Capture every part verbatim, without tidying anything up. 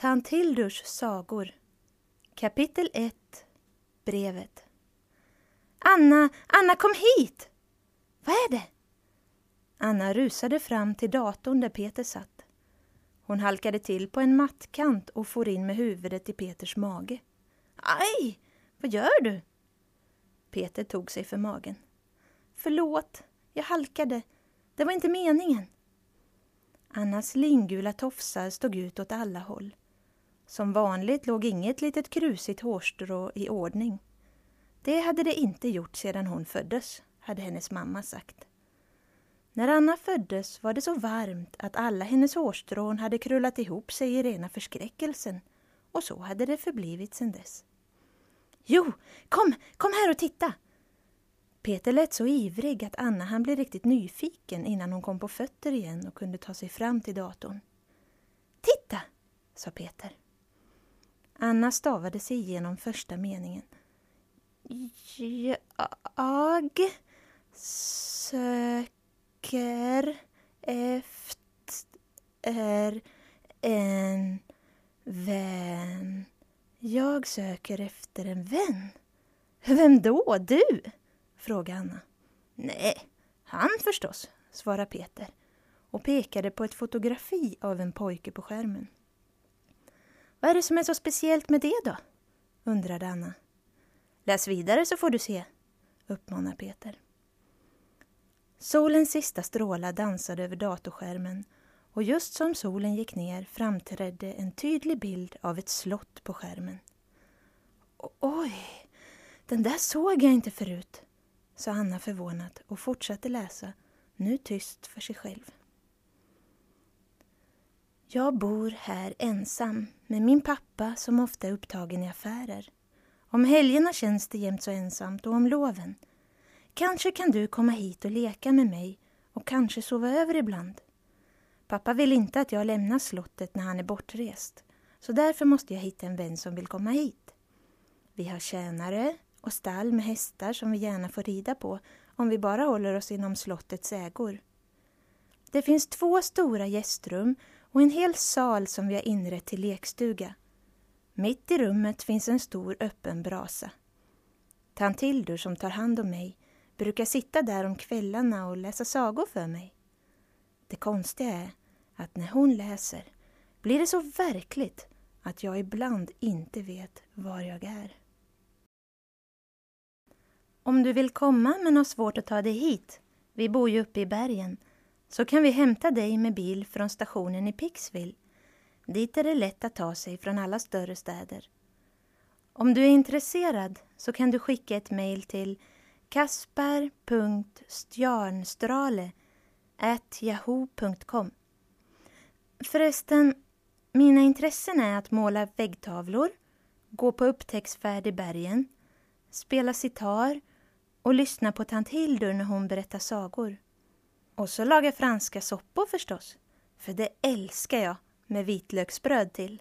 Tant Hildurs sagor. Kapitel ett. Brevet. Anna, Anna kom hit! Vad är det? Anna rusade fram till datorn där Peter satt. Hon halkade till på en mattkant och for in med huvudet i Peters mage. Aj, vad gör du? Peter tog sig för magen. Förlåt, jag halkade. Det var inte meningen. Annas lingula tofsar stod ut åt alla håll. Som vanligt låg inget litet krusigt hårstrå i ordning. Det hade det inte gjort sedan hon föddes, hade hennes mamma sagt. När Anna föddes var det så varmt att alla hennes hårstrån hade krullat ihop sig i rena förskräckelsen, och så hade det förblivit sedan dess. Jo, kom, kom här och titta! Peter lät så ivrig att Anna han blev riktigt nyfiken innan hon kom på fötter igen och kunde ta sig fram till datorn. Titta, sa Peter. Anna stavade sig igenom första meningen. Jag söker efter en vän. Jag söker efter en vän. Vem då? Du? Frågade Anna. Nej, han förstås, svarade Peter och pekade på ett fotografi av en pojke på skärmen. Vad är det som är så speciellt med det då? Undrade Anna. Läs vidare så får du se, uppmanade Peter. Solens sista strålar dansade över datorskärmen och just som solen gick ner framträdde en tydlig bild av ett slott på skärmen. Oj, den där såg jag inte förut, sa Anna förvånat och fortsatte läsa, nu tyst för sig själv. Jag bor här ensam med min pappa som ofta är upptagen i affärer. Om helgerna känns det jämt så ensamt och om loven. Kanske kan du komma hit och leka med mig och kanske sova över ibland. Pappa vill inte att jag lämnar slottet när han är bortrest, så därför måste jag hitta en vän som vill komma hit. Vi har tjänare och stall med hästar som vi gärna får rida på om vi bara håller oss inom slottets ägor. Det finns två stora gästrum och en hel sal som vi har inrett till lekstuga. Mitt i rummet finns en stor öppen brasa. Tant Hildur som tar hand om mig brukar sitta där om kvällarna och läsa sagor för mig. Det konstiga är att när hon läser blir det så verkligt att jag ibland inte vet var jag är. Om du vill komma men har svårt att ta dig hit, vi bor ju uppe i bergen, så kan vi hämta dig med bil från stationen i Pixville. Dit är det lätt att ta sig från alla större städer. Om du är intresserad så kan du skicka ett mejl till kasper punkt stjarnstrale at yahoo punkt com. Förresten, mina intressen är att måla väggtavlor, gå på upptäcktsfärd i bergen, spela sitar och lyssna på tant Hildur när hon berättar sagor. Och så laga franska soppor förstås, för det älskar jag med vitlöksbröd till.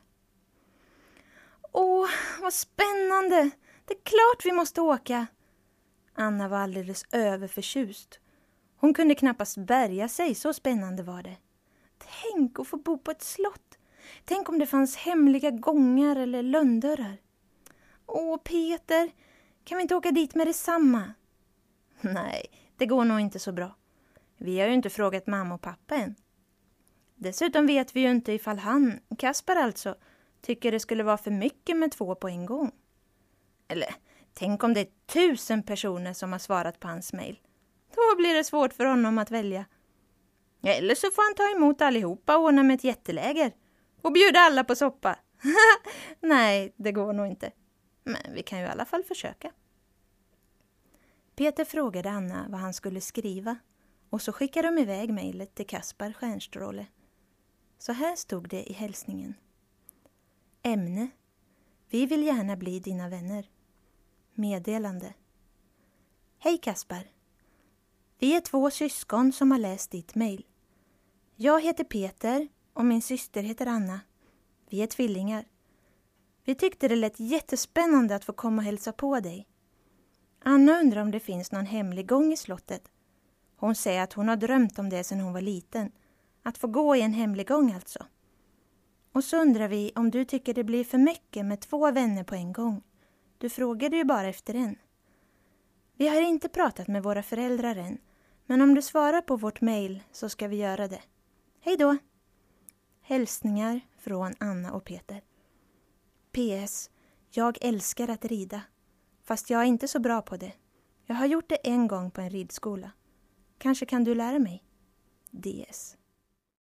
Åh, vad spännande! Det är klart vi måste åka! Anna var alldeles överförtjust. Hon kunde knappast bärga sig, så spännande var det. Tänk att få bo på ett slott. Tänk om det fanns hemliga gångar eller lönndörrar. Åh, Peter, kan vi inte åka dit med detsamma? Nej, det går nog inte så bra. Vi har ju inte frågat mamma och pappa än. Dessutom vet vi ju inte ifall han, Kasper alltså, tycker det skulle vara för mycket med två på en gång. Eller, tänk om det är tusen personer som har svarat på hans mejl. Då blir det svårt för honom att välja. Eller så får han ta emot allihopa och ordna med ett jätteläger. Och bjuda alla på soppa. Nej, det går nog inte. Men vi kan ju i alla fall försöka. Peter frågade Anna vad han skulle skriva. Och så skickade de iväg mejlet till Kasper Stjärnstråle. Så här stod det i hälsningen. Ämne. Vi vill gärna bli dina vänner. Meddelande. Hej Kasper. Vi är två syskon som har läst ditt mejl. Jag heter Peter och min syster heter Anna. Vi är tvillingar. Vi tyckte det lät jättespännande att få komma och hälsa på dig. Anna undrar om det finns någon hemlig gång i slottet. Hon säger att hon har drömt om det sedan hon var liten. Att få gå i en hemlig gång alltså. Och så undrar vi om du tycker det blir för mycket med två vänner på en gång. Du frågade ju bara efter en. Vi har inte pratat med våra föräldrar än, men om du svarar på vårt mejl så ska vi göra det. Hej då! Hälsningar från Anna och Peter. P S. Jag älskar att rida, fast jag är inte så bra på det. Jag har gjort det en gång på en ridskola. Kanske kan du lära mig? D S.